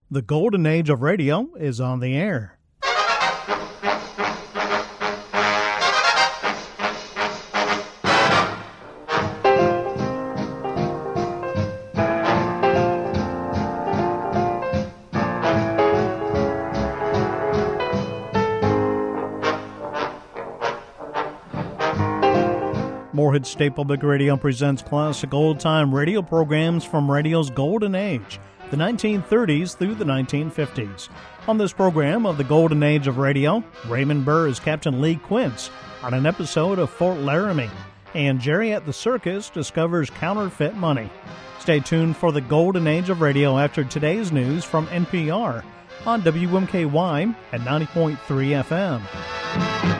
The golden age of radio is on the air. Morehead State Public Radio presents classic old-time radio programs from radio's golden age, the 1930s through the 1950s. On this program of the golden age of radio, Raymond Burr is Captain Lee Quince on an episode of Fort Laramie, and Jerry at the Circus discovers counterfeit money. Stay tuned for the golden age of radio after today's news from NPR on WMKY at 90.3 FM.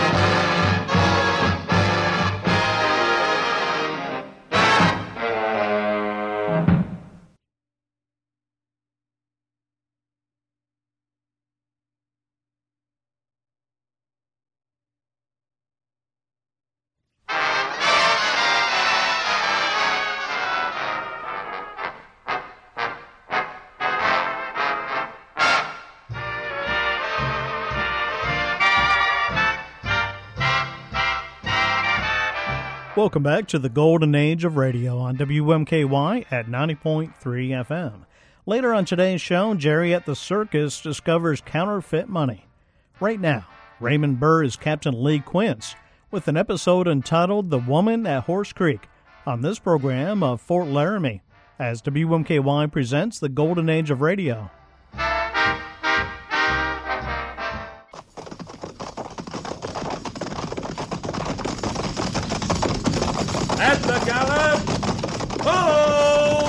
Welcome back to the golden age of radio on WMKY at 90.3 FM. Later on today's show, Jerry at the Circus discovers counterfeit money. Right now, Raymond Burr is Captain Lee Quince with an episode entitled The Woman at Horse Creek on this program of Fort Laramie as WMKY presents the golden age of radio. At the gallop! Ho!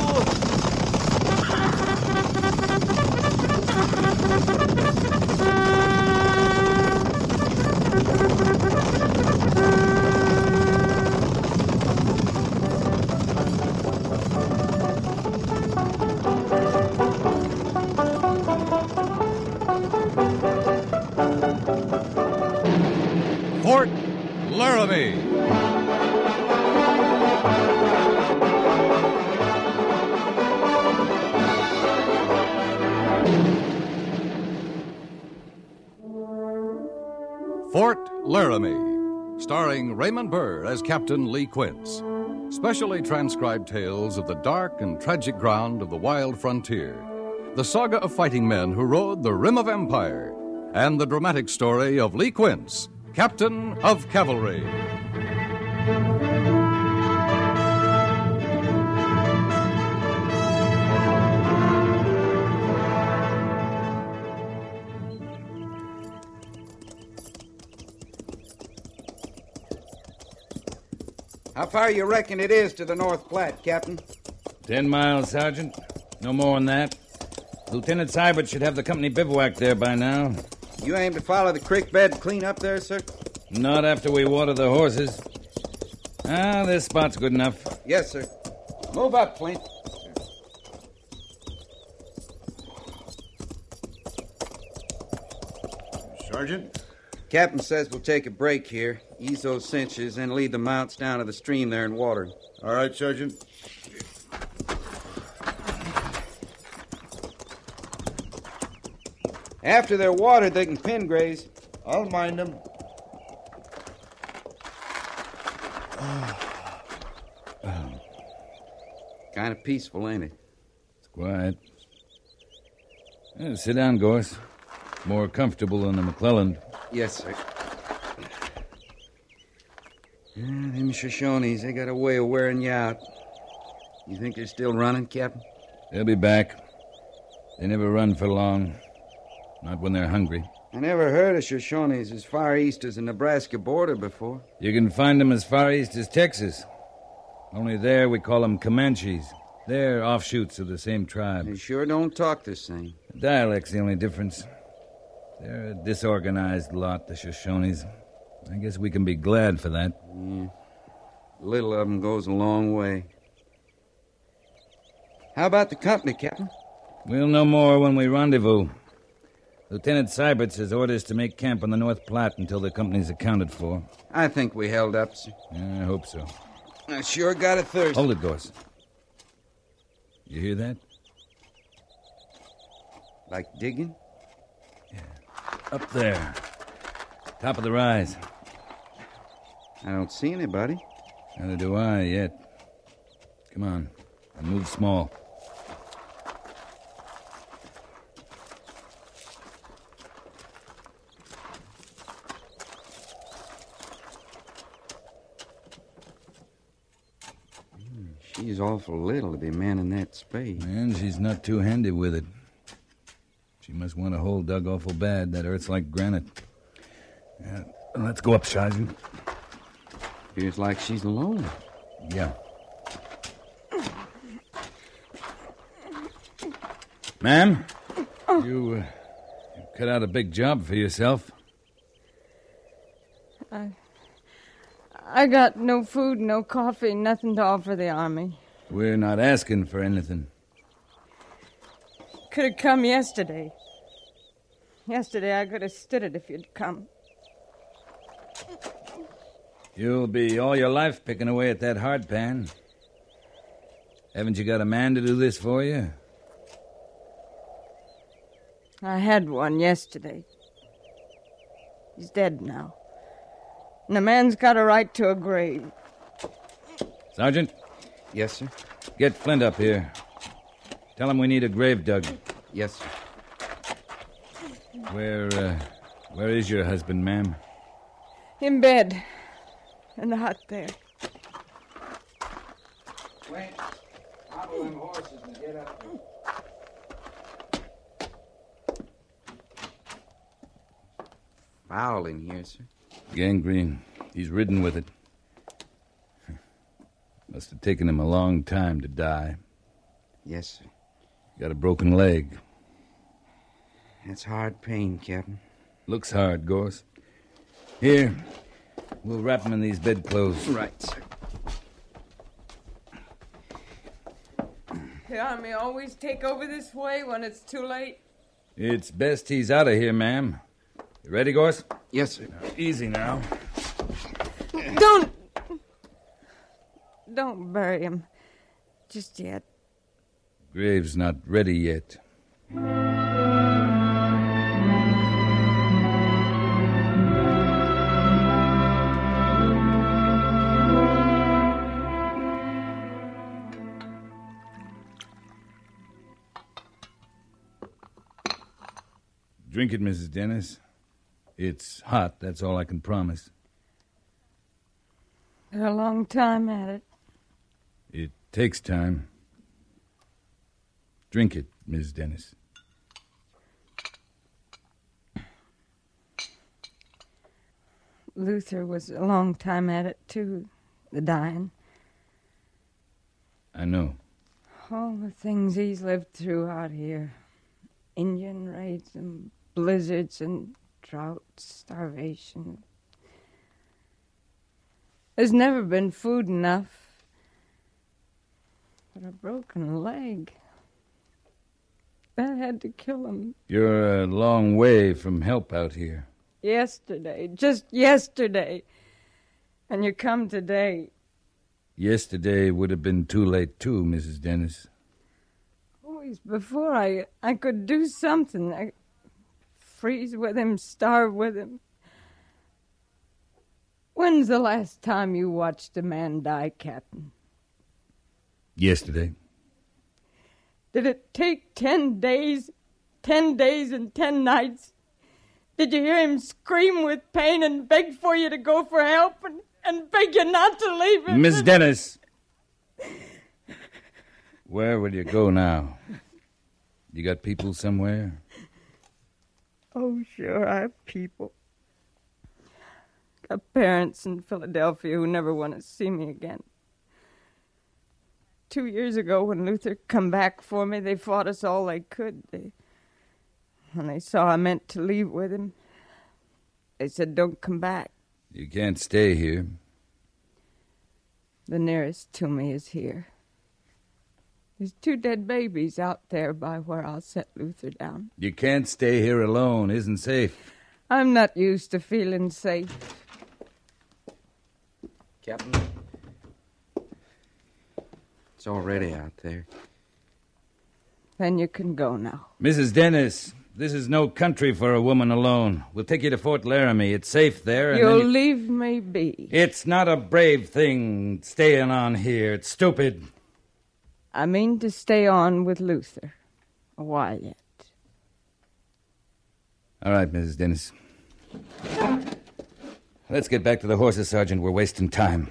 Fort Laramie. Fort Laramie, starring Raymond Burr as Captain Lee Quince. Specially transcribed tales of the dark and tragic ground of the wild frontier, the saga of fighting men who rode the rim of empire, and the dramatic story of Lee Quince, Captain of Cavalry. How far you reckon it is to the North Platte, Captain? 10 miles, Sergeant. No more than that. Lieutenant Seibert should have the company bivouac there by now. You aim to follow the creek bed clean up there, sir? Not after we water the horses. This spot's good enough. Yes, sir. Move up, Flint. Sergeant? Captain says we'll take a break here, ease those cinches, and lead the mounts down to the stream there and water. All right, Sergeant. After they're watered, they can pen graze. I'll mind them. Kind of peaceful, ain't it? It's quiet. Sit down, Gorse. More comfortable than the McClellan. Yes, sir. Them Shoshones, they got a way of wearing you out. You think they're still running, Captain? They'll be back. They never run for long. Not when they're hungry. I never heard of Shoshones as far east as the Nebraska border before. You can find them as far east as Texas. Only there we call them Comanches. They're offshoots of the same tribe. They sure don't talk the same. The dialect's the only difference. They're a disorganized lot, the Shoshones. I guess we can be glad for that. Yeah. Little of them goes a long way. How about the company, Captain? We'll know more when we rendezvous. Lieutenant Seibert has orders to make camp on the North Platte until the company's accounted for. I think we held up, sir. Yeah, I hope so. I sure got a thirst. Hold it, Gorse. You hear that? Like digging? Up there. Top of the rise. I don't see anybody. Neither do I yet. Come on. And move small. She's awful little to be manning that spade. And she's not too handy with it. She must want a hole dug awful bad. That earth's like granite. Yeah, let's go up, Sergeant. Feels like she's alone. Yeah. Ma'am, you cut out a big job for yourself. I got no food, no coffee, nothing to offer the army. We're not asking for anything. Could have come yesterday. Yesterday I could have stood it if you'd come. You'll be all your life picking away at that hard pan. Haven't you got a man to do this for you? I had one yesterday. He's dead now. And a man's got a right to a grave. Sergeant, Yes, sir. get Flint up here. Tell him we need a grave dug. Yes, sir. Where is your husband, ma'am? In bed. In the hut there. Wait. Hobble them horses and get up there. Foul in here, sir. Gangrene. He's ridden with it. Must have taken him a long time to die. Yes, sir. Got a broken leg. That's hard pain, Captain. Looks hard, Gorse. Here, we'll wrap him in these bedclothes. Right, sir. The army always take over this way when it's too late. It's best he's out of here, ma'am. You ready, Gorse? Yes, sir. Easy now. Don't bury him just yet. Grave's not ready yet. Drink it, Mrs. Dennis. It's hot, that's all I can promise. Been a long time at it. It takes time. Drink it, Miss Dennis. Luther was a long time at it, too, the dying. I know. All the things he's lived through out here. Indian raids and blizzards and drought, starvation. There's never been food enough. But a broken leg. That had to kill him. You're a long way from help out here. Yesterday. Just yesterday. And you come today. Yesterday would have been too late, too, Mrs. Dennis. Always before I could do something. I freeze with him, starve with him. When's the last time you watched a man die, Captain? Yesterday. Did it take 10 days? 10 days and 10 nights? Did you hear him scream with pain and beg for you to go for help and beg you not to leave him? Miss Dennis! Where will you go now? You got people somewhere? Oh, sure, I have people. Got parents in Philadelphia who never want to see me again. 2 years ago, when Luther come back for me, they fought us all they could. When they saw I meant to leave with him, they said, don't come back. You can't stay here. The nearest to me is here. There's 2 dead babies out there by where I'll set Luther down. You can't stay here alone. Isn't safe. I'm not used to feeling safe. Captain? It's already out there. Then you can go now. Mrs. Dennis, this is no country for a woman alone. We'll take you to Fort Laramie. It's safe there. And You'll leave me be. It's not a brave thing staying on here. It's stupid. I mean to stay on with Luther. A while yet. All right, Mrs. Dennis. Let's get back to the horses, Sergeant. We're wasting time.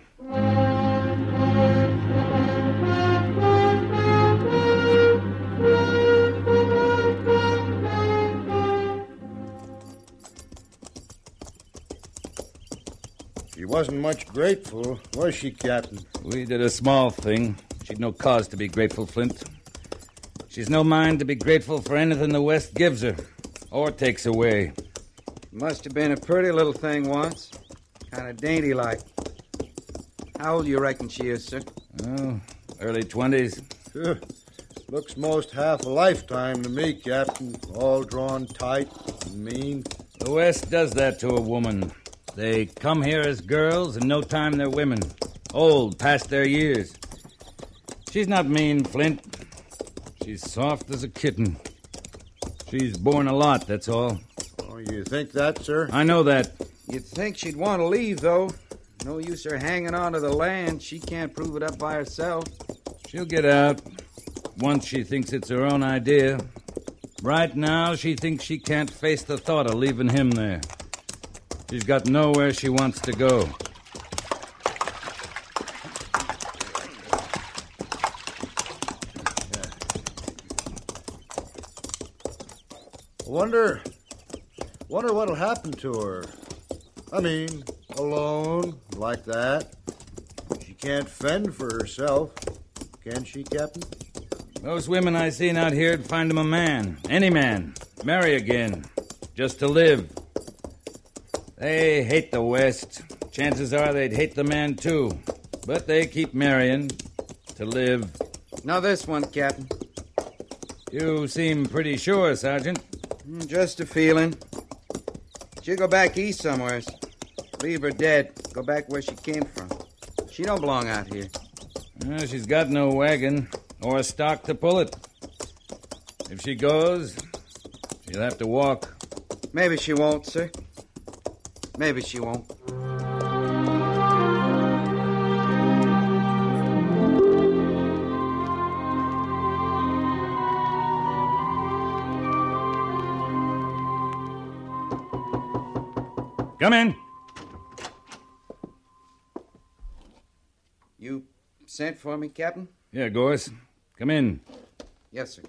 She wasn't much grateful, was she, Captain? We did a small thing. She'd no cause to be grateful, Flint. She's no mind to be grateful for anything the West gives her or takes away. Must have been a pretty little thing once. Kind of dainty-like. How old you reckon she is, sir? Oh, early 20s. Looks most half a lifetime to me, Captain. All drawn tight and mean. The West does that to a woman. They come here as girls, and no time they're women. Old, past their years. She's not mean, Flint. She's soft as a kitten. She's borne a lot, that's all. Oh, you think that, sir? I know that. You'd think she'd want to leave, though. No use her hanging on to the land. She can't prove it up by herself. She'll get out once she thinks it's her own idea. Right now, she thinks she can't face the thought of leaving him there. She's got nowhere she wants to go. Wonder what'll happen to her. I mean, alone, like that. She can't fend for herself, can she, Captain? Those women I seen out here'd find him a man. Any man. Marry again. Just to live. They hate the West. Chances are they'd hate the man, too. But they keep marrying. To live. Now this one, Captain. You seem pretty sure, Sergeant. Just a feeling. She'll go back east somewheres. Leave her dead. Go back where she came from. She don't belong out here. She's got no wagon or a stock to pull it. If she goes, she'll have to walk. Maybe she won't, sir. Maybe she won't. Come in. You sent for me, Captain? Yeah, Gorse. Come in. Yes, sir.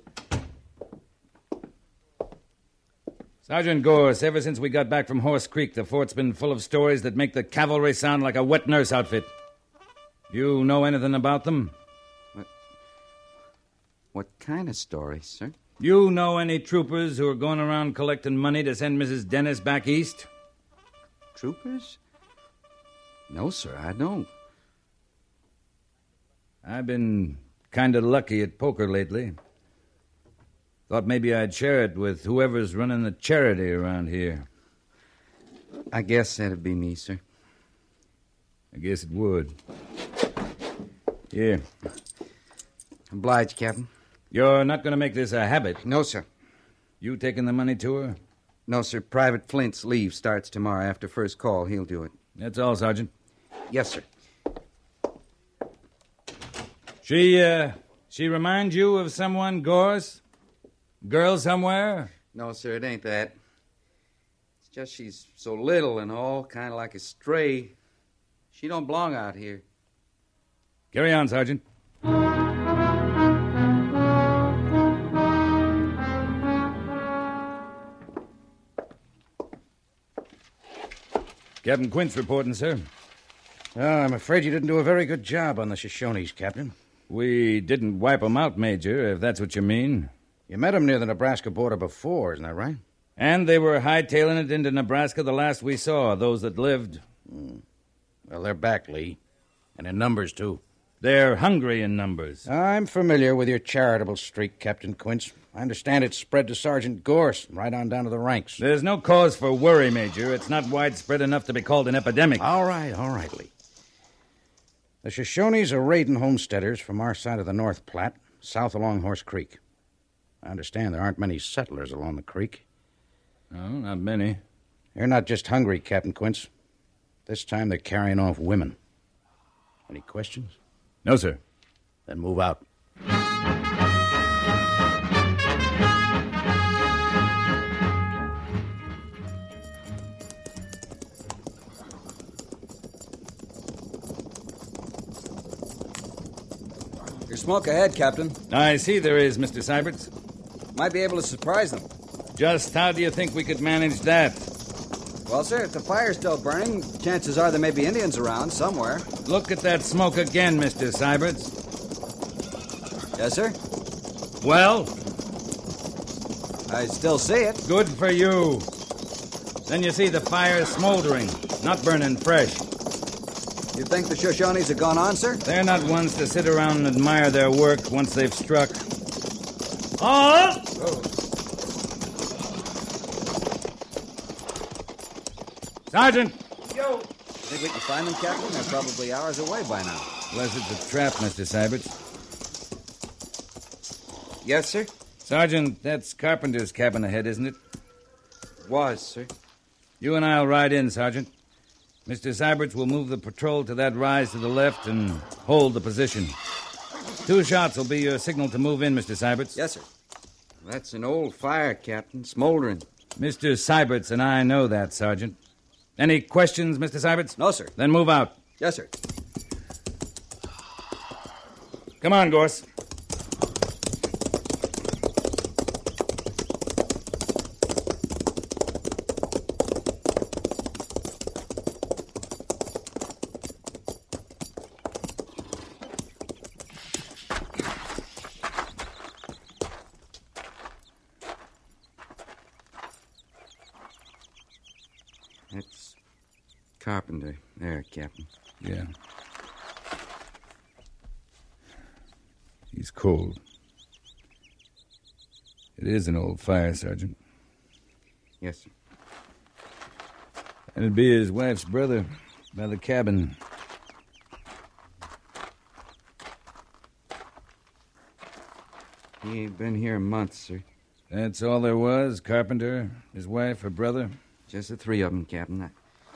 Sergeant Gorse, ever since we got back from Horse Creek, the fort's been full of stories that make the cavalry sound like a wet nurse outfit. You know anything about them? What kind of stories, sir? You know any troopers who are going around collecting money to send Mrs. Dennis back east? Troopers? No, sir, I don't. I've been kind of lucky at poker lately. Thought maybe I'd share it with whoever's running the charity around here. I guess that'd be me, sir. I guess it would. Here. Obliged, Captain. You're not going to make this a habit. No, sir. You taking the money to her? No, sir. Private Flint's leave starts tomorrow after first call. He'll do it. That's all, Sergeant. Yes, sir. She reminds you of someone, Gorse? Girl somewhere? No, sir, it ain't that. It's just she's so little and all, kind of like a stray. She don't belong out here. Carry on, Sergeant. Captain Quince reporting, sir. I'm afraid you didn't do a very good job on the Shoshones, Captain. We didn't wipe 'em out, Major, if that's what you mean. You met 'em near the Nebraska border before, isn't that right? And they were hightailing it into Nebraska the last we saw, those that lived. Well, they're back, Lee. And in numbers, too. They're hungry in numbers. I'm familiar with your charitable streak, Captain Quince. I understand it's spread to Sergeant Gorse, right on down to the ranks. There's no cause for worry, Major. It's not widespread enough to be called an epidemic. All right, Lee. The Shoshones are raiding homesteaders from our side of the North Platte, south along Horse Creek. I understand there aren't many settlers along the creek. No, not many. They're not just hungry, Captain Quince. This time they're carrying off women. Any questions? No, sir. Then move out. There's smoke ahead, Captain. I see there is, Mr. Syberts. Might be able to surprise them. Just how do you think we could manage that? Well, sir, if the fire's still burning, chances are there may be Indians around somewhere. Look at that smoke again, Mr. Syberts. Yes, sir? Well? I still see it. Good for you. Then you see the fire smoldering, not burning fresh. You think the Shoshones have gone on, sir? They're not ones to sit around and admire their work once they've struck. Oh! Sergeant! Yo! Think we can find them, Captain? They're probably hours away by now. Unless it's a trap, Mr. Syberts. Yes, sir? Sergeant, that's Carpenter's cabin ahead, isn't it? Was, sir. You and I'll ride in, Sergeant. Mr. Syberts will move the patrol to that rise to the left and hold the position. 2 shots will be your signal to move in, Mr. Syberts. Yes, sir. That's an old fire, Captain, smoldering. Mr. Syberts and I know that, Sergeant. Any questions, Mr. Syberts? No, sir. Then move out. Yes, sir. Come on, Gorse. That's Carpenter. There, Captain. Yeah. He's cold. It is an old fire, Sergeant. Yes, sir. And it'd be his wife's brother by the cabin. He ain't been here a month, sir. That's all there was? Carpenter, his wife, her brother? Just the 3 of them, Captain.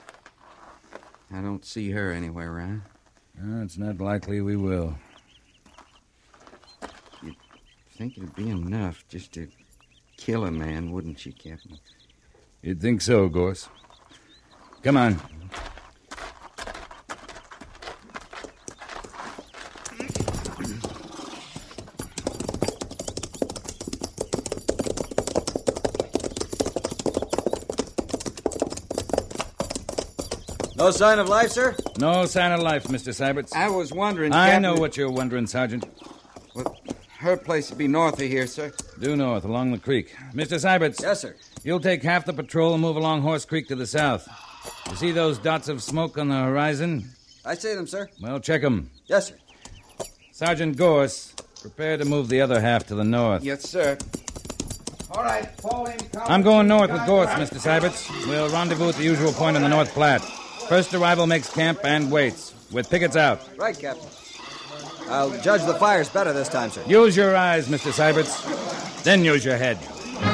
I don't see her anywhere around. It's not likely we will. You'd think it'd be enough just to kill a man, wouldn't you, Captain? You'd think so, Gorse. Come on. No sign of life, sir? No sign of life, Mr. Syberts. I was wondering, I Captain... know what you're wondering, Sergeant. Well, her place would be north of here, sir. Due north, along the creek. Mr. Syberts. Yes, sir. You'll take half the patrol and move along Horse Creek to the south. You see those dots of smoke on the horizon? I see them, sir. Well, check them. Yes, sir. Sergeant Gorse, prepare to move the other half to the north. Yes, sir. All right, fall in. I'm going north with Gorse, Mr. Syberts. We'll rendezvous at the usual point on the North Platte. First arrival makes camp and waits, with pickets out. Right, Captain. I'll judge the fires better this time, sir. Use your eyes, Mr. Syberts. Then use your head.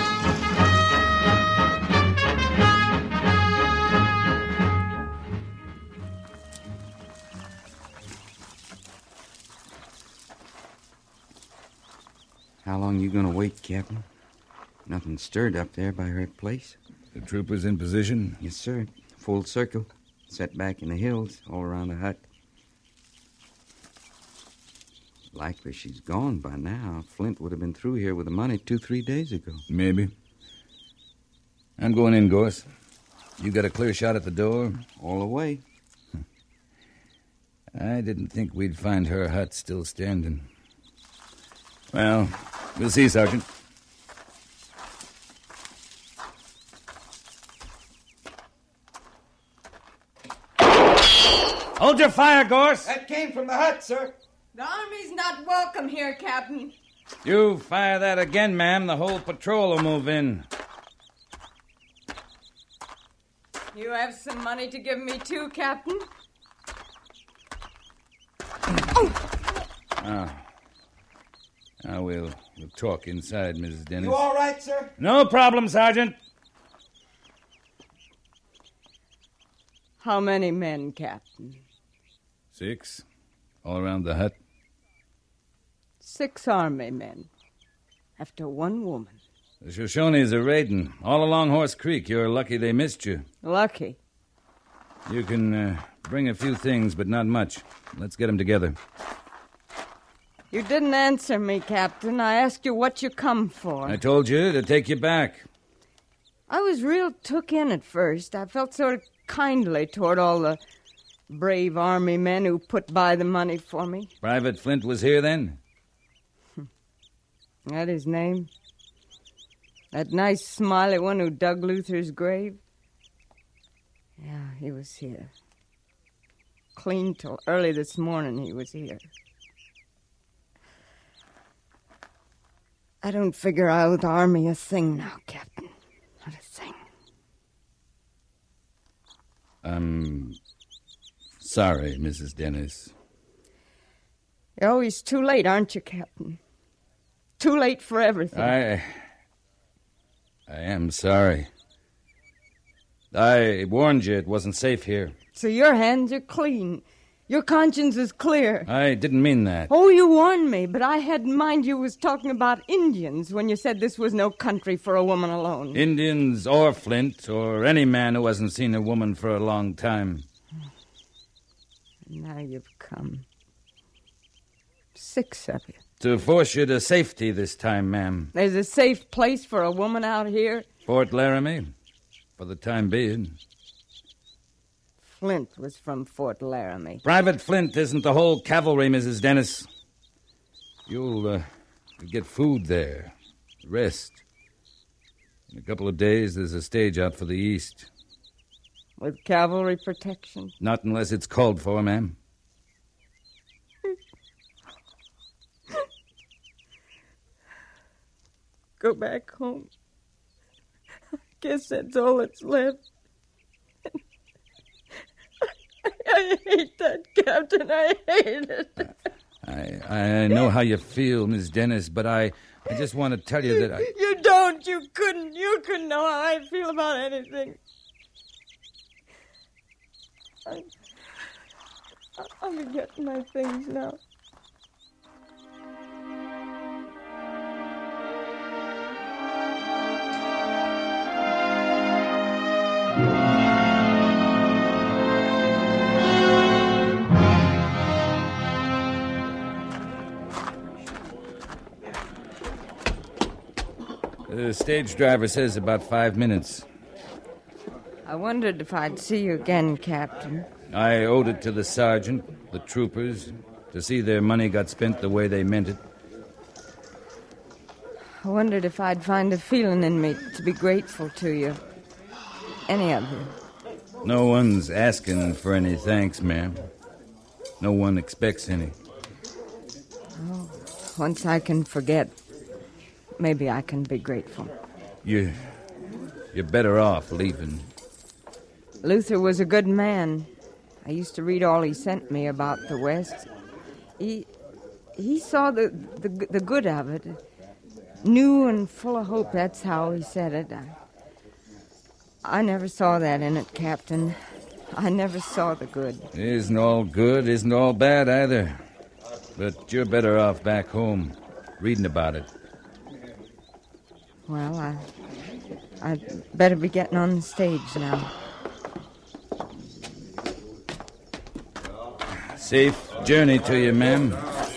How long you gonna wait, Captain? Nothing stirred up there by her place. The troopers in position? Yes, sir. Full circle. Set back in the hills, all around the hut. Likely she's gone by now. Flint would have been through here with the money 2-3 days ago. Maybe. I'm going in, Gorse. You got a clear shot at the door? All the way. I didn't think we'd find her hut still standing. Well, we'll see, Sergeant. Hold your fire, Gorse! That came from the hut, sir. The army's not welcome here, Captain. You fire that again, ma'am, the whole patrol will move in. You have some money to give me, too, Captain? Oh. Now we'll talk inside, Mrs. Dennis. You all right, sir? No problem, Sergeant. How many men, Captain? 6. All around the hut. 6 army men. After 1 woman. The Shoshones are raiding. All along Horse Creek. You're lucky they missed you. Lucky. You can bring a few things, but not much. Let's get them together. You didn't answer me, Captain. I asked you what you come for. I told you to take you back. I was real took in at first. I felt sort of kindly toward all the brave army men who put by the money for me. Private Flint was here then? That his name? That nice, smiley one who dug Luther's grave? Yeah, he was here. Clean till early this morning he was here. I don't figure I owe the army a thing now, Captain. Not a thing. I'm sorry, Mrs. Dennis. You're always too late, aren't you, Captain? Too late for everything. I am sorry. I warned you it wasn't safe here. So your hands are clean. Your conscience is clear. I didn't mean that. Oh, you warned me, but I had in mind you was talking about Indians when you said this was no country for a woman alone. Indians or Flint or any man who hasn't seen a woman for a long time. And now you've come. 6 of you. To force you to safety this time, ma'am. There's a safe place for a woman out here? Fort Laramie, for the time being. Flint was from Fort Laramie. Private Flint isn't the whole cavalry, Mrs. Dennis. You'll get food there. Rest. In a couple of days, there's a stage out for the east. With cavalry protection? Not unless it's called for, ma'am. Go back home. I guess that's all that's left. I hate that, Captain. I hate it. I know how you feel, Miss Dennis, but I just want to tell you that You don't. You couldn't know how I feel about anything. I'll be getting my things now. The stage driver says about 5 minutes. I wondered if I'd see you again, Captain. I owed it to the sergeant, the troopers, to see their money got spent the way they meant it. I wondered if I'd find a feeling in me to be grateful to you. Any of you. No one's asking for any thanks, ma'am. No one expects any. Oh, once I can forget, maybe I can be grateful. You're better off leaving. Luther was a good man. I used to read all he sent me about the West. He saw the good of it. New and full of hope, that's how he said it. I never saw that in it, Captain. I never saw the good. Isn't all good, isn't all bad either. But you're better off back home, reading about it. Well, I'd better be getting on the stage now. Safe journey to you, ma'am.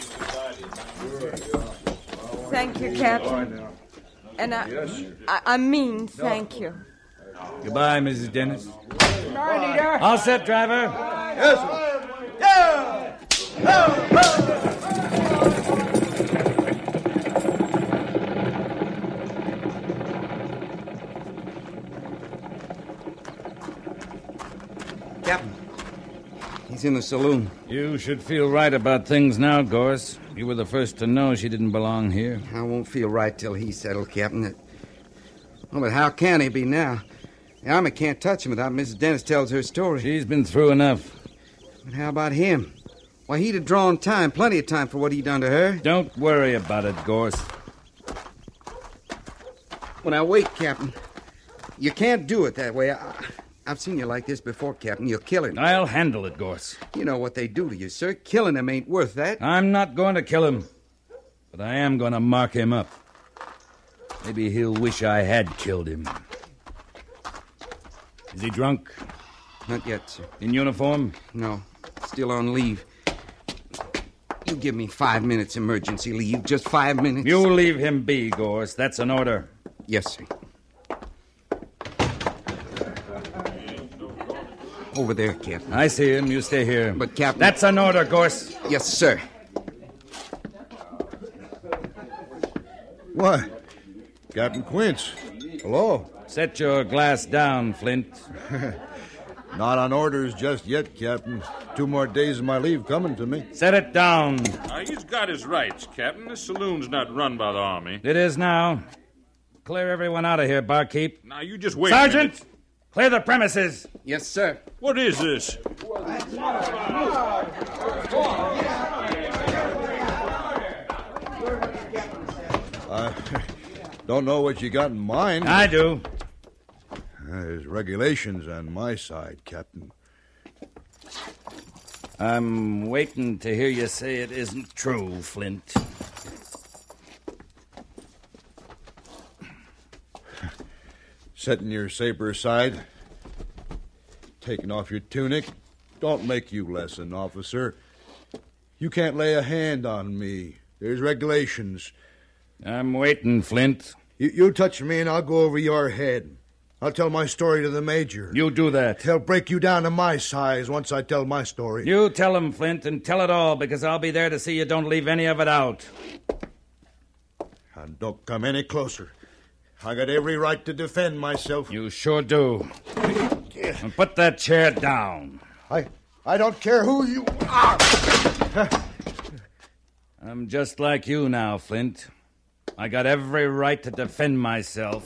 Thank you, Captain. And I mean thank you. Goodbye, Mrs. Dennis. Night, Eater. All set, driver. Yes, sir. Captain, he's in the saloon. You should feel right about things now, Gorse. You were the first to know she didn't belong here. I won't feel right till he's settled, Captain. Oh, but how can he be now? The army can't touch him without Mrs. Dennis tells her story. She's been through enough. But how about him? Why, he'd have drawn time, plenty of time for what he done to her. Don't worry about it, Gorse. Well, now, wait, Captain. You can't do it that way. I've seen you like this before, Captain. You'll kill him. I'll handle it, Gorse. You know what they do to you, sir. Killing him ain't worth that. I'm not going to kill him, but I am going to mark him up. Maybe he'll wish I had killed him. Is he drunk? Not yet, sir. In uniform? No. Still on leave. You give me 5 minutes emergency leave. Just 5 minutes. You leave him be, Gorse. That's an order. Yes, sir. Over there, Captain. I see him. You stay here. But, Captain... That's an order, Gorse. Yes, sir. What? Captain Quince. Hello. Set your glass down, Flint. Not on orders just yet, Captain. 2 more days of my leave coming to me. Set it down. He's got his rights, Captain. This saloon's not run by the Army. It is now. Clear everyone out of here, barkeep. Now, you just wait Sergeant! a minute. Clear the premises. Yes, sir. What is this? I don't know what you got in mind. I do. There's regulations on my side, Captain. I'm waiting to hear you say it isn't true, Flint. Setting your saber aside, taking off your tunic, don't make you less an officer. You can't lay a hand on me. There's regulations. I'm waiting, Flint. You touch me and I'll go over your head. I'll tell my story to the major. You do that. He'll break you down to my size once I tell my story. You tell him, Flint, and tell it all, because I'll be there to see you don't leave any of it out. And don't come any closer. I got every right to defend myself. You sure do. And put that chair down. I don't care who you are. I'm just like you now, Flint. I got every right to defend myself.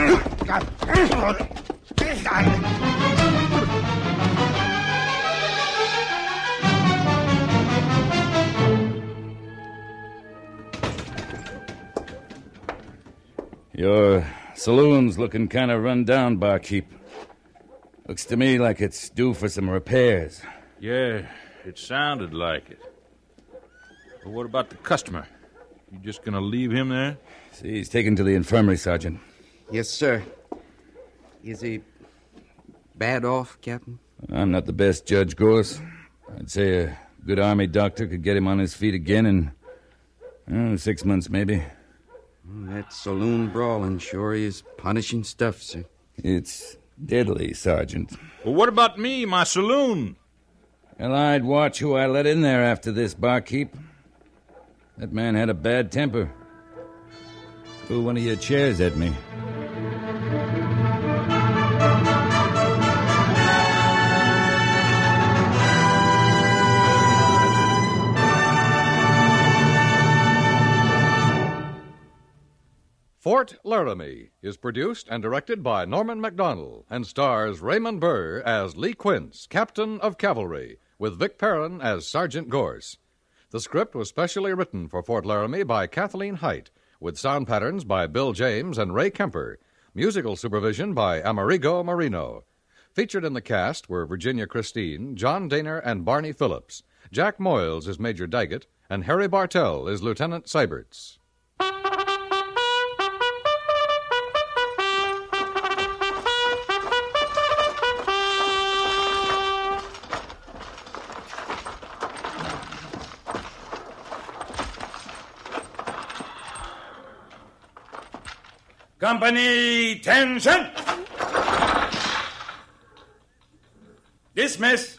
Your saloon's looking kind of run down, barkeep. Looks to me like it's due for some repairs. Yeah, it sounded like it. But what about the customer? You just gonna leave him there? See, he's taken to the infirmary, Sergeant. Yes, sir. Is he bad off, Captain? I'm not the best judge, Gorse. I'd say a good Army doctor could get him on his feet again in 6 months, maybe. That saloon brawling sure is punishing stuff, sir. It's deadly, Sergeant. Well, what about me, my saloon? Well, I'd watch who I let in there after this, barkeep. That man had a bad temper. Threw one of your chairs at me. Fort Laramie is produced and directed by Norman MacDonald and stars Raymond Burr as Lee Quince, Captain of Cavalry, with Vic Perrin as Sergeant Gorse. The script was specially written for Fort Laramie by Kathleen Height, with sound patterns by Bill James and Ray Kemper, musical supervision by Amerigo Marino. Featured in the cast were Virginia Christine, John Daner, and Barney Phillips. Jack Moyles is Major Daggett, and Harry Bartell is Lieutenant Seiberts. Company, tension! Dismiss.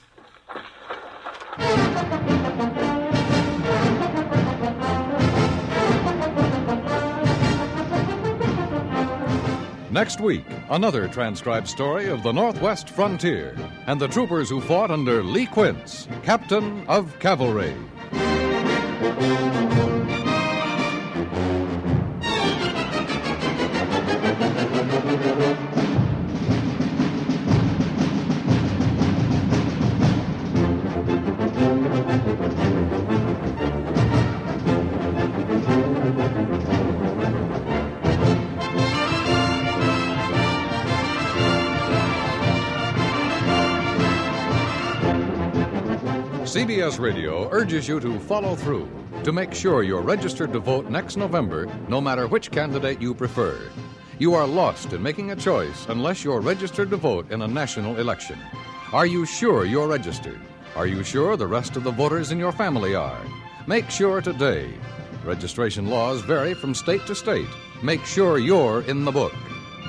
Next week, another transcribed story of the Northwest frontier and the troopers who fought under Lee Quince, Captain of Cavalry. CBS Radio urges you to follow through to make sure you're registered to vote next November, no matter which candidate you prefer. You are lost in making a choice unless you're registered to vote in a national election. Are you sure you're registered? Are you sure the rest of the voters in your family are? Make sure today. Registration laws vary from state to state. Make sure you're in the book.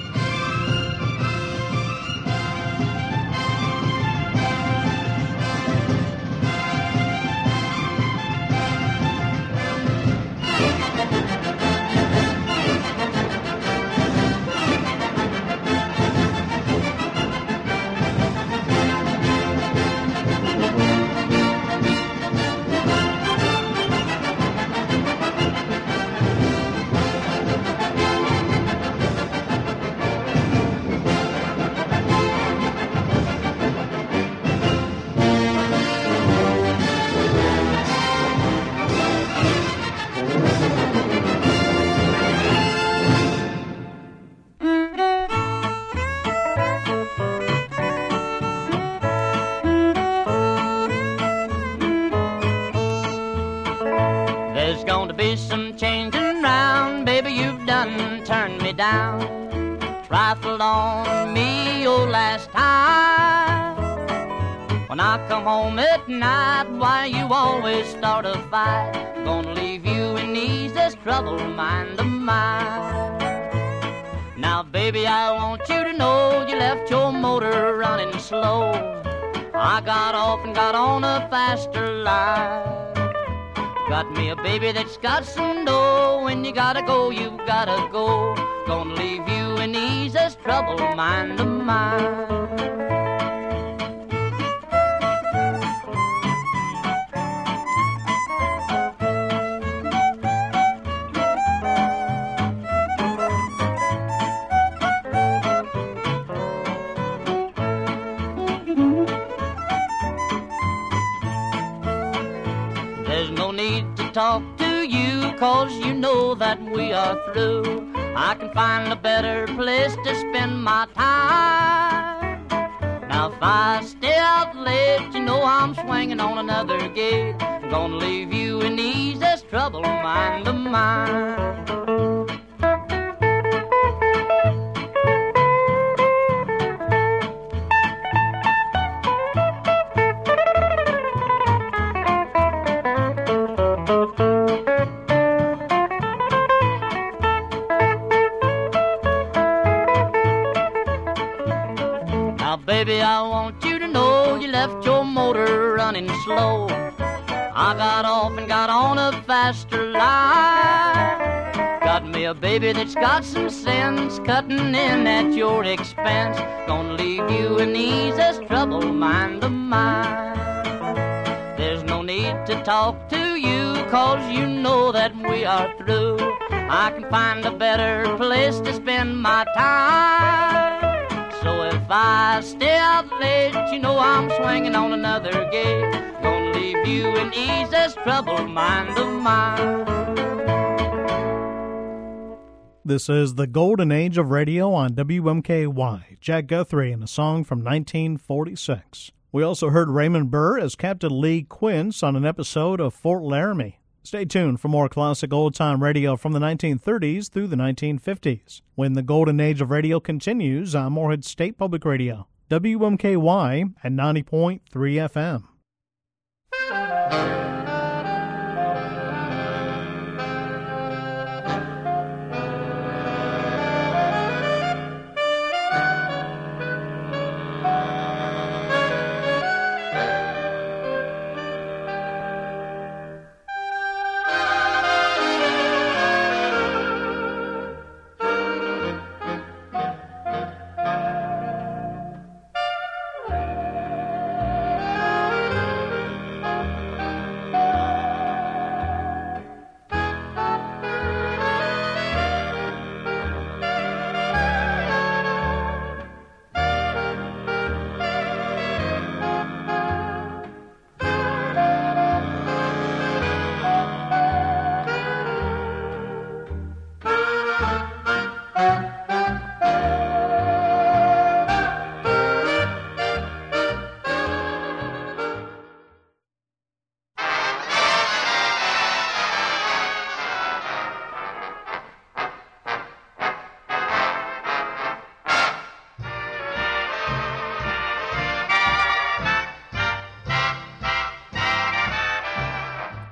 There's going to be some changing round, baby, you've done turned me down. Trifled on me, oh, last time. When I come home at night, why, you always start a fight. Gonna leave you in easy trouble, mind of mine. Now, baby, I want you to know you left your motor running slow. I got off and got on a faster line. Got me a baby that's got some dough. When you gotta go, you gotta go. Gonna leave you in easiest trouble, mind of mine. There's no need to talk to you, 'cause you know that we are through. I can find a better place to spend my time. Now if I stay out late, you know I'm swinging on another gate. I'm gonna leave you in easiest trouble, mind of mine. Baby, I want you to know you left your motor running slow. I got off and got on a faster line. Got me a baby that's got some sense, cutting in at your expense. Gonna leave you in easiest trouble, mind of mine. There's no need to talk to you, 'cause you know that we are through. I can find a better place to spend my time. So if I stay out late, you know I'm swinging on another gate. Gonna leave you in easiest trouble, mind of mine. This is the Golden Age of Radio on WMKY. Jack Guthrie and a song from 1946. We also heard Raymond Burr as Captain Lee Quince on an episode of Fort Laramie. Stay tuned for more classic old-time radio from the 1930s through the 1950s. When the Golden Age of Radio continues on Morehead State Public Radio, WMKY at 90.3 FM.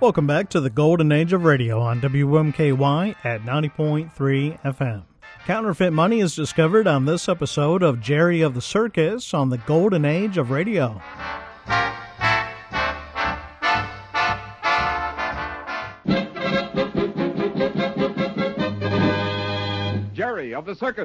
Welcome back to the Golden Age of Radio on WMKY at 90.3 FM. Counterfeit money is discovered on this episode of Jerry of the Circus on the Golden Age of Radio. Jerry of the Circus.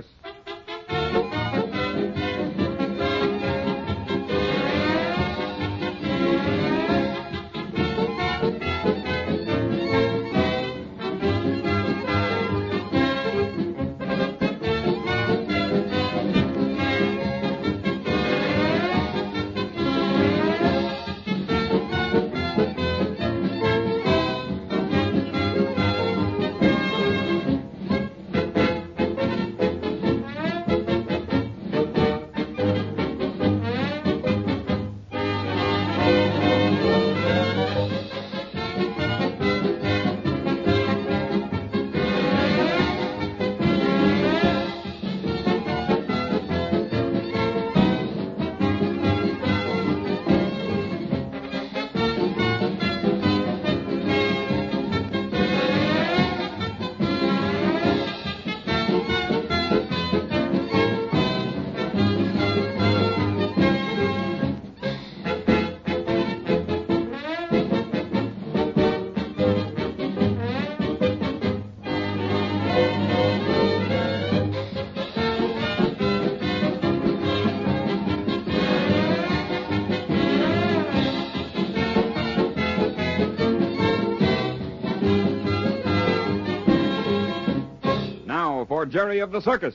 Jerry of the Circus.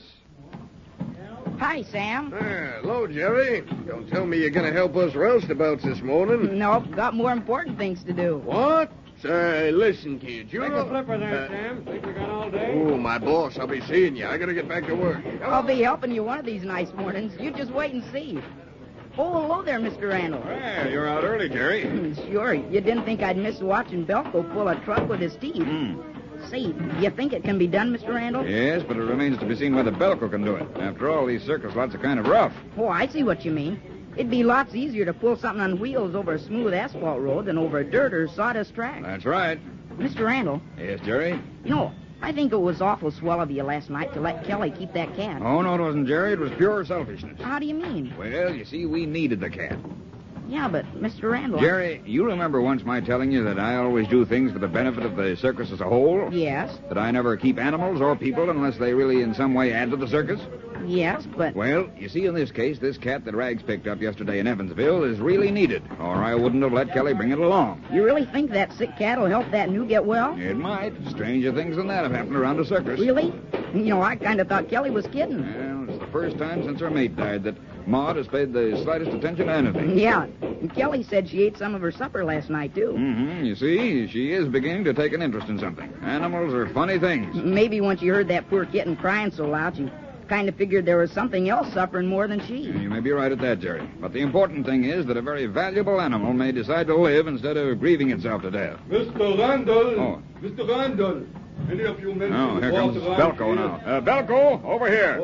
Hi, Sam. Hello, Jerry. Don't tell me you're going to help us roustabouts this morning. Nope, got more important things to do. What? Say, listen, kid. You Take a flipper there, Sam. Think we got all day? Oh, my boss. I'll be seeing you. I got to get back to work. I'll be helping you one of these nice mornings. You just wait and see. Oh, hello there, Mr. Randall. Well, you're out early, Jerry. Sure. You didn't think I'd miss watching Belko pull a truck with his teeth. Say, do you think it can be done, Mr. Randall? Yes, but it remains to be seen whether Belko can do it. After all, these circus lots are kind of rough. Oh, I see what you mean. It'd be lots easier to pull something on wheels over a smooth asphalt road than over a dirt or sawdust track. That's right. Mr. Randall. Yes, Jerry? You know, I think it was awful swell of you last night to let Kelly keep that cat. Oh, no, it wasn't, Jerry. It was pure selfishness. How do you mean? Well, you see, we needed the cat. Yeah, but Mr. Randall... Jerry, you remember once my telling you that I always do things for the benefit of the circus as a whole? Yes. That I never keep animals or people unless they really in some way add to the circus? Yes, but... Well, you see, in this case, this cat that Rags picked up yesterday in Evansville is really needed, or I wouldn't have let Kelly bring it along. You really think that sick cat will help that new get well? It might. Stranger things than that have happened around the circus. Really? You know, I kind of thought Kelly was kidding. Well, it's the first time since her mate died that Maud has paid the slightest attention to anything. Yeah, and Kelly said she ate some of her supper last night, too. Mm-hmm. You see, she is beginning to take an interest in something. Animals are funny things. Maybe once you heard that poor kitten crying so loud, you kind of figured there was something else suffering more than she. You may be right at that, Jerry. But the important thing is that a very valuable animal may decide to live instead of grieving itself to death. Mr. Randall! Oh. Mr. Randall! Any of you men... Oh, here comes Belko now. Belko, over here.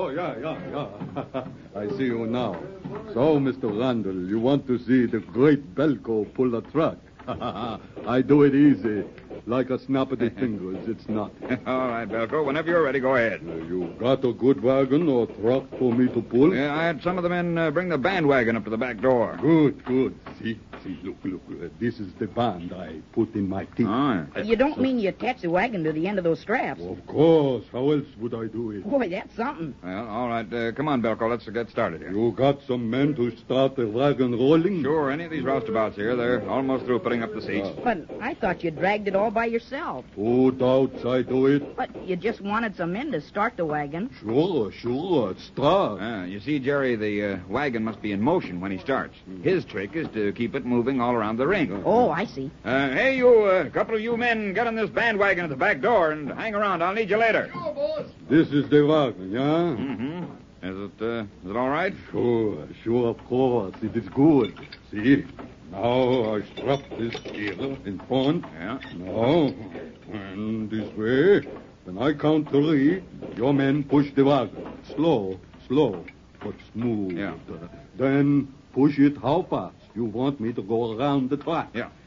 Yeah. I see you now. So, Mr. Randall, you want to see the great Belko pull a truck? I do it easy. Like a snap of the fingers, it's not. All right, Belko. Whenever you're ready, go ahead. You got a good wagon or truck for me to pull? Yeah, I had some of the men bring the bandwagon up to the back door. Good. See, look. This is the band I put in my teeth. Oh, yeah. You don't mean you attach the wagon to the end of those straps? Of course. How else would I do it? Boy, that's something. Well, all right. Come on, Belko. Let's get started here. You got some men to start the wagon rolling? Sure. Any of these roustabouts here, they're almost through putting up the seats. But I thought you dragged it all by yourself. Who doubts I do it? But you just wanted some men to start the wagon. Sure. Start. You see, Jerry, the wagon must be in motion when he starts. His trick is to keep it moving all around the ring. Oh, I see. Hey, you, a couple of you men, get on this bandwagon at the back door and hang around. I'll need you later. Sure, boss. This is the wagon, yeah? Mm-hmm. Is it all right? Sure, of course. It is good. See? Now I strap this here in front. Yeah. Now, and this way. When I count 3, your men push the wagon. Slow, but smooth. Yeah. Then push it how fast? You want me to go around the track? Yeah.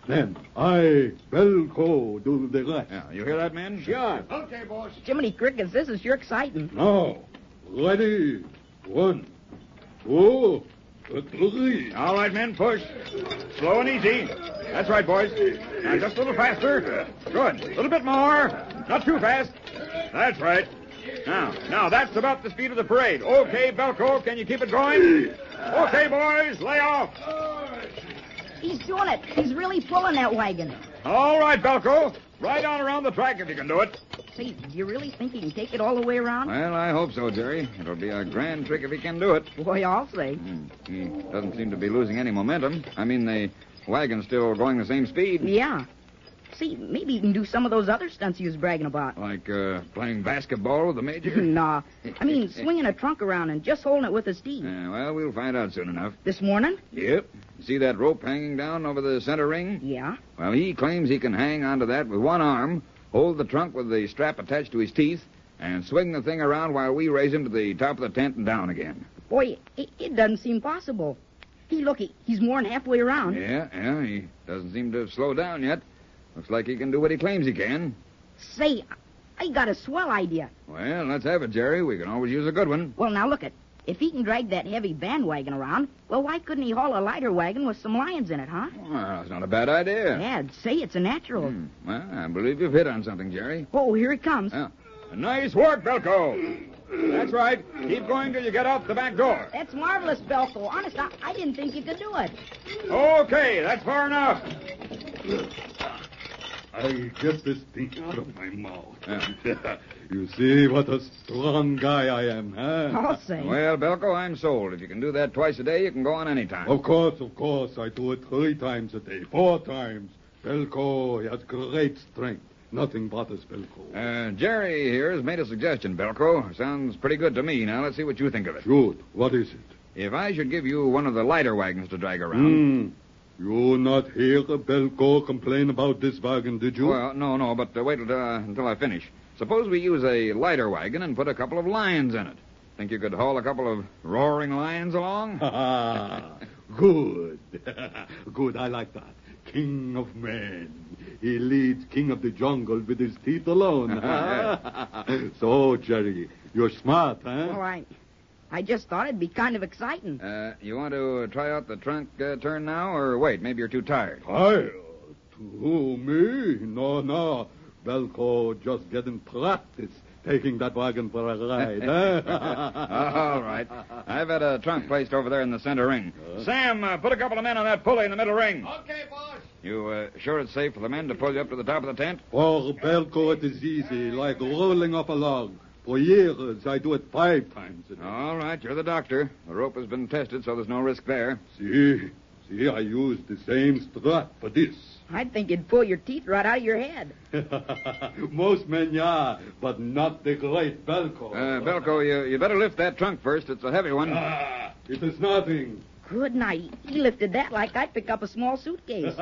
Then I, Belko, do the rest. Yeah, you hear that, men? Sure. Okay, boss. Jiminy Crickets, this is sure exciting. Now, ready. 1, 2, 3. All right, men, push. Slow and easy. That's right, boys. Now, just a little faster. Good. A little bit more. Not too fast. That's right. Now, that's about the speed of the parade. Okay, Belko, can you keep it going? Okay, boys, lay off. He's doing it. He's really pulling that wagon. All right, Belko. Ride on around the track if you can do it. Say, do you really think he can take it all the way around? Well, I hope so, Jerry. It'll be a grand trick if he can do it. Boy, I'll say. He doesn't seem to be losing any momentum. I mean, the wagon's still going the same speed. Yeah. See, maybe he can do some of those other stunts he was bragging about. Like playing basketball with the Major? Nah. I mean, swinging a trunk around and just holding it with his teeth. Well, we'll find out soon enough. This morning? Yep. See that rope hanging down over the center ring? Yeah. Well, he claims he can hang onto that with one arm, hold the trunk with the strap attached to his teeth, and swing the thing around while we raise him to the top of the tent and down again. Boy, it doesn't seem possible. He's more than halfway around. Yeah, he doesn't seem to have slowed down yet. Looks like he can do what he claims he can. Say, I got a swell idea. Well, let's have it, Jerry. We can always use a good one. Well, now look it. If he can drag that heavy bandwagon around, well, why couldn't he haul a lighter wagon with some lions in it, huh? Well, that's not a bad idea. Yeah, I'd say it's a natural. Well, I believe you've hit on something, Jerry. Oh, here it comes. Yeah. Nice work, Belko. That's right. Keep going till you get out the back door. That's marvelous, Belko. Honest, I didn't think you could do it. Okay, that's far enough. I get this thing out of my mouth. You see what a strong guy I am, huh? I'll say. Well, Belko, I'm sold. If you can do that twice a day, you can go on any time. Of course. I do it 3 times a day, 4 times. Belko has great strength. Nothing bothers Belko. Jerry here has made a suggestion, Belko. Sounds pretty good to me. Now, let's see what you think of it. Good. What is it? If I should give you one of the lighter wagons to drag around... You not hear Belko complain about this wagon, did you? Well, no, but wait until I finish. Suppose we use a lighter wagon and put a couple of lions in it. Think you could haul a couple of roaring lions along? Good. Good, I like that. King of men. He leads King of the Jungle with his teeth alone. So, Jerry, you're smart, huh? All right. I just thought it'd be kind of exciting. You want to try out the trunk turn now, or wait? Maybe you're too tired. Tired? Who, me? No. Belko just getting practice taking that wagon for a ride. All right. I've had a trunk placed over there in the center ring. Sam, put a couple of men on that pulley in the middle ring. Okay, boss. You sure it's safe for the men to pull you up to the top of the tent? For Belko, it is easy, like rolling up a log. For years, I do it 5 times a day. All right, you're the doctor. The rope has been tested, so there's no risk there. See, I use the same strap for this. I'd think it'd pull your teeth right out of your head. Most men, yeah, but not the great Belko. Belko, you better lift that trunk first. It's a heavy one. It is nothing. Good night. He lifted that like I'd pick up a small suitcase.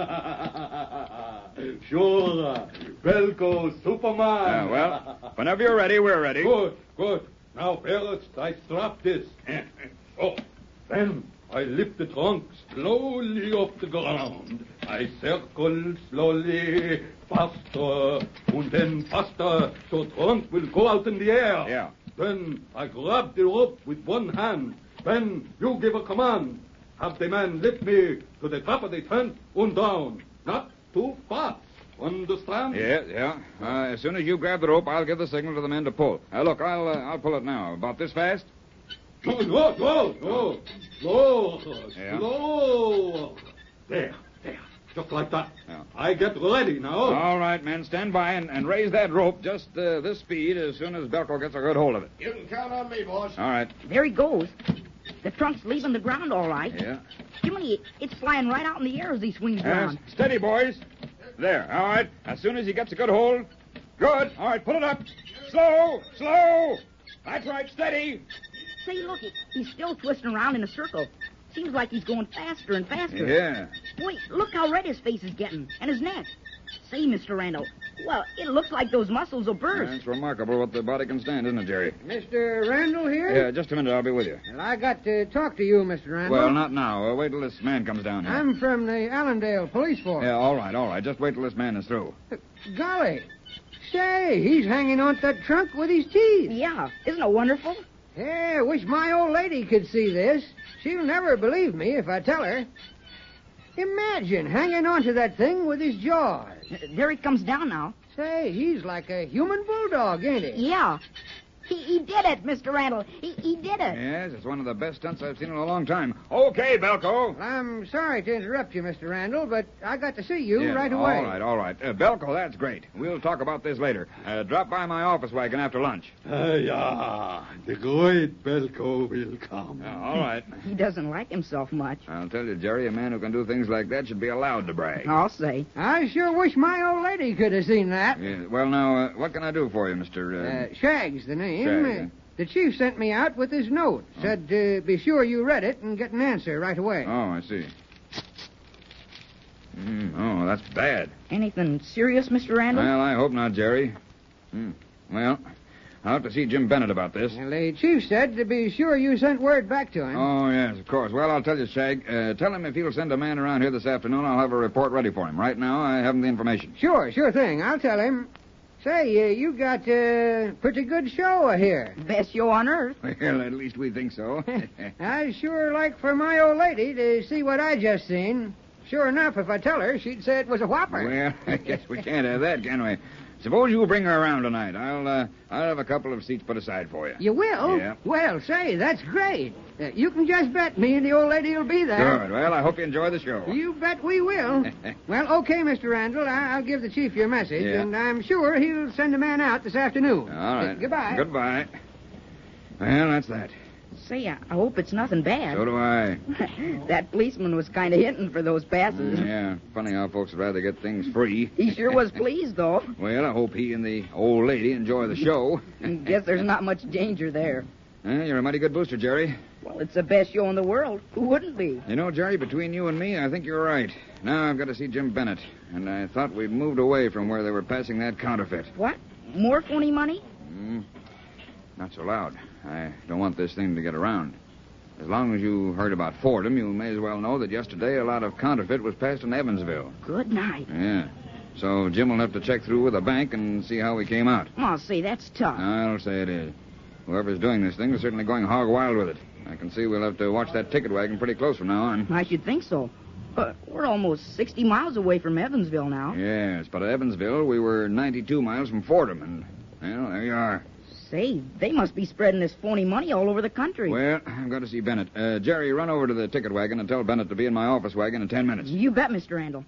Sure. Belko, Superman. Well, whenever you're ready, we're ready. Good. Now, fellas, I strap this. Then I lift the trunk slowly off the ground. I circle slowly, faster, and then faster, so trunk will go out in the air. Yeah. Then I grab the rope with one hand. Then you give a command. Have the man lift me to the top of the tent and down. Not too fast. Understand? Yeah. As soon as you grab the rope, I'll give the signal to the men to pull. Look, I'll pull it now. About this fast? No. Yeah. Slow. There. Just like that. Yeah. I get ready now. All right, men, stand by and raise that rope just this speed as soon as Belko gets a good hold of it. You can count on me, boss. All right. There he goes. The trunk's leaving the ground all right. Yeah. Jiminy, it's flying right out in the air as he swings around. Steady, boys. There. All right. As soon as he gets a good hold. Good. All right, pull it up. Slow. That's right, steady. Say, look, he's still twisting around in a circle. Seems like he's going faster and faster. Yeah. Boy, look how red his face is getting, and his neck. Say, Mr. Randall, Well, it looks like those muscles will burst. It's remarkable what the body can stand, isn't it, Jerry? Mr. Randall here? Yeah, just a minute. I'll be with you. Well, I got to talk to you, Mr. Randall. Well, not now. Wait till this man comes down here. I'm from the Allendale Police Force. Yeah, all right. Just wait till this man is through. Golly. Say, he's hanging on to that trunk with his teeth. Yeah, isn't it wonderful? Yeah, I wish my old lady could see this. She'll never believe me if I tell her. Imagine hanging on to that thing with his jaws. There he comes down now. Say, he's like a human bulldog, ain't he? Yeah. He did it, Mr. Randall. He did it. Yes, it's one of the best stunts I've seen in a long time. Okay, Belko. Well, I'm sorry to interrupt you, Mr. Randall, but I got to see you right away. All right. Belko, that's great. We'll talk about this later. Drop by my office wagon after lunch. Yeah, the great Belko will come. All right. He doesn't like himself much. I'll tell you, Jerry, a man who can do things like that should be allowed to brag. I'll say. I sure wish my old lady could have seen that. Yeah, well, now, what can I do for you, Mr. Shag's the name. Shaggs, The chief sent me out with this note. Said be sure you read it and get an answer right away. Oh, I see. Oh, that's bad. Anything serious, Mr. Randall? Well, I hope not, Jerry. Well, I'll have to see Jim Bennett about this. Well, the chief said to be sure you sent word back to him. Oh, yes, of course. Well, I'll tell you, Shag. Tell him if he'll send a man around here this afternoon, I'll have a report ready for him. Right now, I haven't the information. Sure thing. I'll tell him. Say, you got a pretty good show here. Best show on earth. Well, at least we think so. I sure like for my old lady to see what I just seen. Sure enough, if I tell her, she'd say it was a whopper. Well, I guess we can't have that, can we? Suppose you bring her around tonight. I'll have a couple of seats put aside for you. You will? Yeah. Well, say, that's great. You can just bet me and the old lady will be there. Good. Well, I hope you enjoy the show. You bet we will. Well, okay, Mr. Randall. I'll give the chief your message, and I'm sure he'll send a man out this afternoon. All right. Goodbye. Goodbye. Well, that's that. Say, I hope it's nothing bad. So do I. That policeman was kind of hinting for those passes. Yeah, funny how folks would rather get things free. He sure was pleased, though. Well, I hope he and the old lady enjoy the show. Guess there's not much danger there. You're a mighty good booster, Jerry. Well, it's the best show in the world. Who wouldn't be? You know, Jerry, between you and me, I think you're right. Now I've got to see Jim Bennett. And I thought we'd moved away from where they were passing that counterfeit. What? More phony money? Not so loud. I don't want this thing to get around. As long as you heard about Fordham, you may as well know that yesterday a lot of counterfeit was passed in Evansville. Good night. Yeah. So Jim will have to check through with the bank and see how we came out. Oh, say, that's tough. I'll say it is. Whoever's doing this thing is certainly going hog wild with it. I can see we'll have to watch that ticket wagon pretty close from now on. I should think so. But we're almost 60 miles away from Evansville now. Yes, but at Evansville, we were 92 miles from Fordham, and, well, there you are. Say, they must be spreading this phony money all over the country. Well, I've got to see Bennett. Jerry, run over to the ticket wagon and tell Bennett to be in my office wagon in 10 minutes. You bet, Mr. Randall.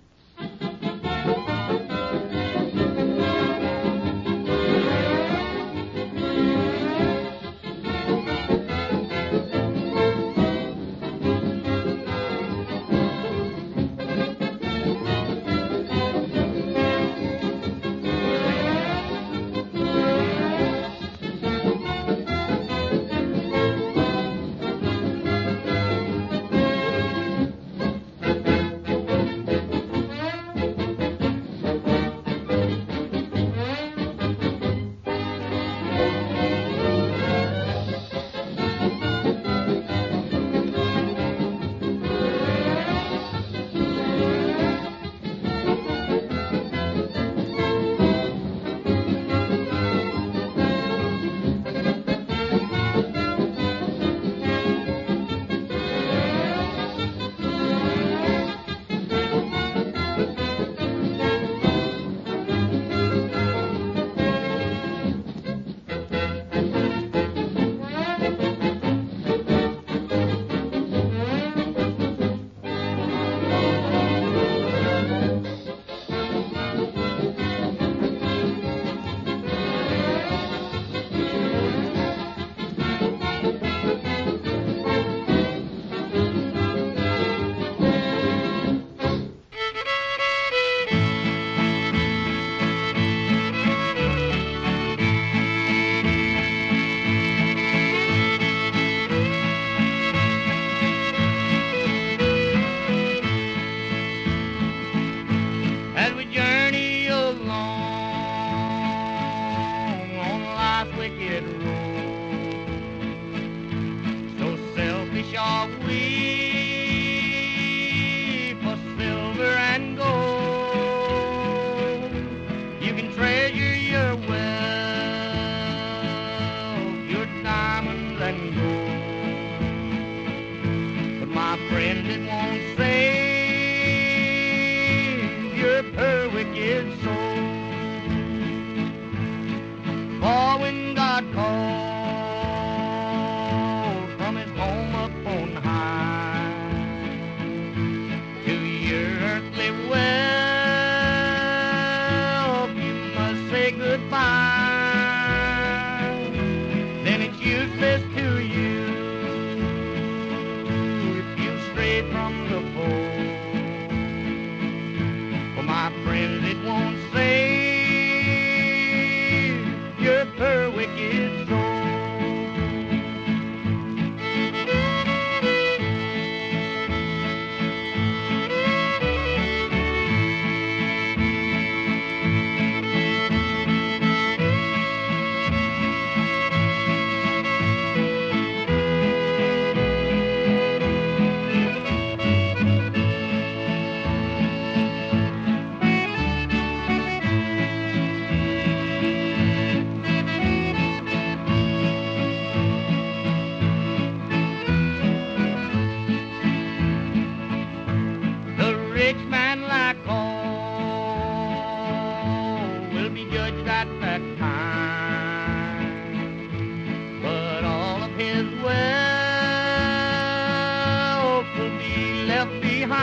friend, it won't save your poor wicked soul. For when God called from his home up on high to your earthly wealth, you must say goodbye. Then it's useless to you if you stray from the fold. For my friends, it won't save your poor wicked soul. The rich man like all will be judged at that time, but all of his wealth will be left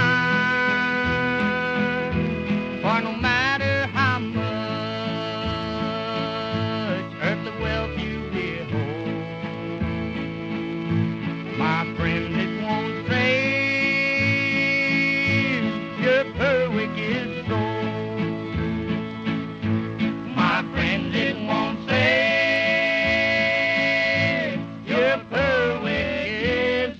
behind. For no matter how much earthly wealth you behold, my friend, it won't save your poor wicked soul. My friend, it won't save your poor wicked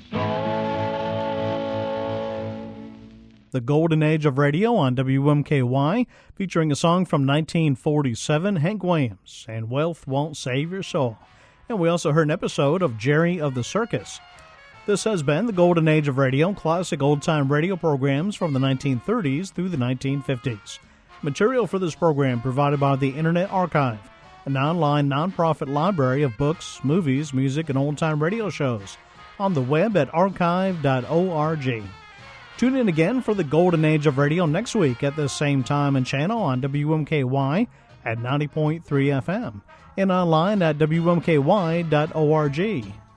soul. The Golden Age of Radio on WMKY, featuring a song from 1947, Hank Williams, and Wealth Won't Save Your Soul. And we also heard an episode of Jerry of the Circus. This has been the Golden Age of Radio, classic old-time radio programs from the 1930s through the 1950s. Material for this program provided by the Internet Archive, an online nonprofit library of books, movies, music, and old-time radio shows on the web at archive.org. Tune in again for the Golden Age of Radio next week at the same time and channel on WMKY at 90.3 FM and online at WMKY.org.